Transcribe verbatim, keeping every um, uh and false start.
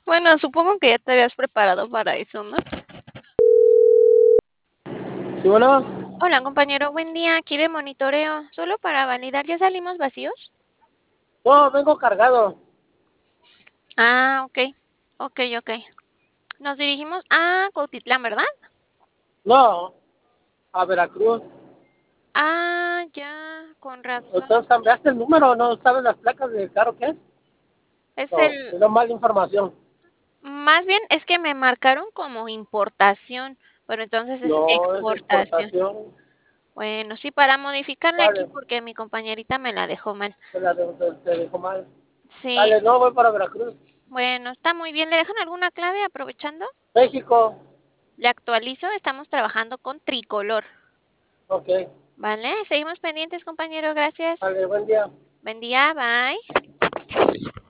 Bueno, supongo que ya te habías preparado para eso, ¿no? Sí, bueno. Hola, compañero, buen día. Aquí de monitoreo. Solo para validar, ¿ya salimos vacíos? No, vengo cargado. Ah, ok. Ok, ok. Nos dirigimos a Cuautitlán, ¿verdad? No, a Veracruz. Ah, ya, con razón. ¿Entonces cambiaste el número? ¿No sabes las placas del carro qué es? Es No, el, te doy mala información. más bien es que me marcaron como importación, pero entonces es No, es exportación. exportación. Bueno, sí, para modificarle aquí Vale, porque mi compañerita me la dejó mal. te la de- te, te dejo mal. Sí, Vale, no, voy para Veracruz. bueno, está muy bien. ¿Le dejan alguna clave aprovechando? México. Le actualizo, estamos trabajando con tricolor. Ok, Vale, seguimos pendientes, compañero. Gracias. vale, buen día. Buen día, bye.